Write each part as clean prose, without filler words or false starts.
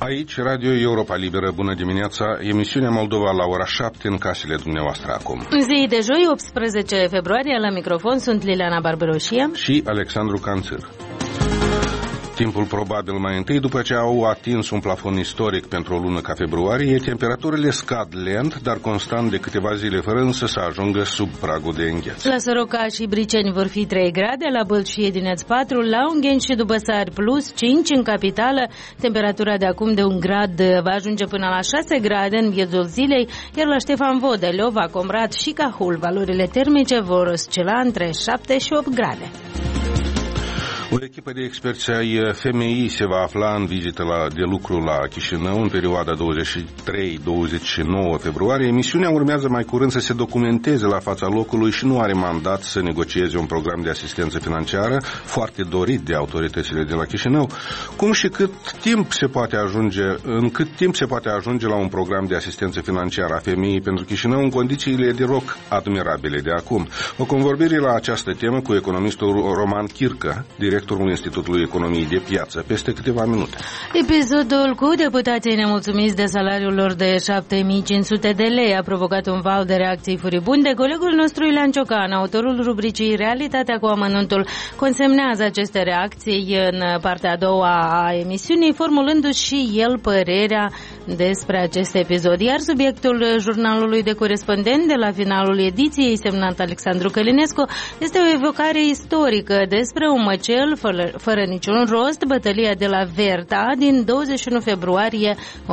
Aici, Radio Europa Liberă, bună dimineața, emisiunea Moldova la ora 7 în casele dumneavoastră acum. Zi de joi, 18 februarie, la microfon sunt Liliana Barberoșie și Alexandru Canțăr. Timpul probabil mai întâi, după ce au atins un plafon istoric pentru o lună ca februarie, temperaturile scad lent, dar constant de câteva zile, fără însă să ajungă sub pragul de îngheț. La Soroca și Briceni vor fi 3 grade, la Bălți și Edineț 4, la Ungheni și Dubăsari plus 5 în capitală. Temperatura de acum de 1 grad va ajunge până la 6 grade în miezul zilei, iar la Ștefan Vodă, Leova, Comrat și Cahul, valorile termice vor oscila între 7 și 8 grade. O echipă de experți ai FMI se va afla în vizită de lucru la Chișinău în perioada 23-29 februarie. Misiunea urmează mai curând să se documenteze la fața locului și nu are mandat să negocieze un program de asistență financiară foarte dorit de autoritățile de la Chișinău. Cum și în cât timp se poate ajunge la un program de asistență financiară a FMI pentru Chișinău în condițiile de roc admirabile de acum? O convorbire la această temă cu economistul Roman Chircă, directorul Institutului Economiei de Piață, peste câteva minute. Episodul cu deputații nemulțumiți de salariul lor de 7.500 de lei a provocat un val de reacții furibunde. Colegul nostru Ilan Ciocan, autorul rubricii Realitatea cu amănuntul, consemnează aceste reacții în partea a doua a emisiunii, formulându-și și el părerea despre acest episod. Iar subiectul jurnalului de corespondent de la finalul ediției, semnat Alexandru Călinescu, este o evocare istorică despre un măcel fără niciun rost, bătălia de la Verta din 21 februarie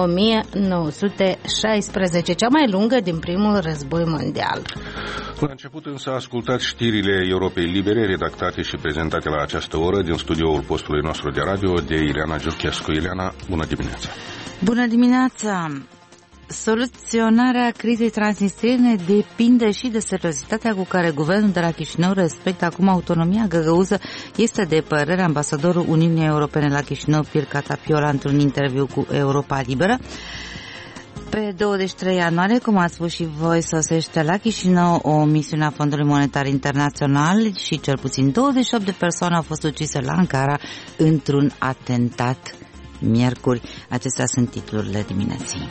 1916, cea mai lungă din primul război mondial. La început însă ascultați știrile Europei Libere, redactate și prezentate la această oră din studioul postului nostru de radio de Ileana Giurchescu. Ileana, bună dimineața! Bună dimineața! Soluționarea crizei transnistriene depinde și de seriozitatea cu care guvernul de la Chișinău respectă acum autonomia găgăuză, este de părere ambasadorul Uniunii Europene la Chișinău, Pirca Tapiola, într-un interviu cu Europa Liberă. Pe 23 ianuarie, cum ați spus și voi, sosește la Chișinău o misiune a Fondului Monetar Internațional și cel puțin 28 de persoane au fost ucise la Ankara într-un atentat miercuri. Acestea sunt titlurile dimineții.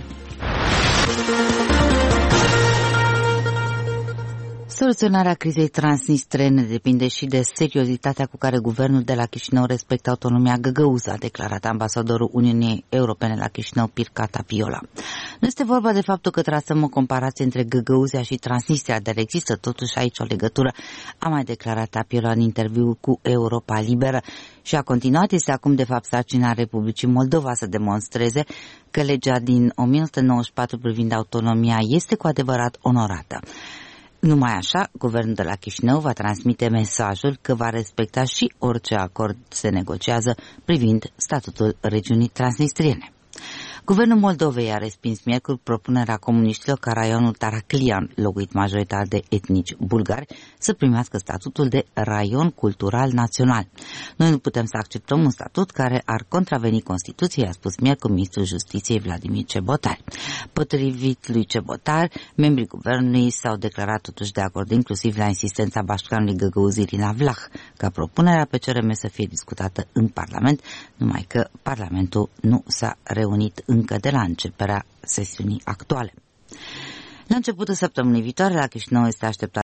Soluționarea crizei transnistrene depinde și de seriozitatea cu care guvernul de la Chișinău respectă autonomia găgăuză, a declarat ambasadorul Uniunii Europene la Chișinău, Pirca Tapiola. Nu este vorba de faptul că trasăm o comparație între Găgăuzia și Transnistria, dar există totuși aici o legătură, a mai declarat Tapiola în interviu cu Europa Liberă și a continuat. Este acum de fapt sarcina Republicii Moldova să demonstreze că legea din 1994 privind autonomia este cu adevărat onorată. Numai așa, guvernul de la Chișinău va transmite mesajul că va respecta și orice acord se negociază privind statutul regiunii transnistriene. Guvernul Moldovei a respins miercuri propunerea comuniștilor ca raionul Taraclian, locuit majoritar de etnici bulgari, să primească statutul de raion cultural național. Noi nu putem să acceptăm un statut care ar contraveni Constituției, a spus miercuri ministrul Justiției Vladimir Cebotar. Potrivit lui Cebotar, membrii guvernului s-au declarat totuși de acord, inclusiv la insistența bașcanului Găgăuz Irina Vlah, ca propunerea pe CRM să fie discutată în Parlament, numai că Parlamentul nu s-a reunit încă de la începerea sesiunii actuale. La începutul săptămânii viitoare, la Chișinău este așteptat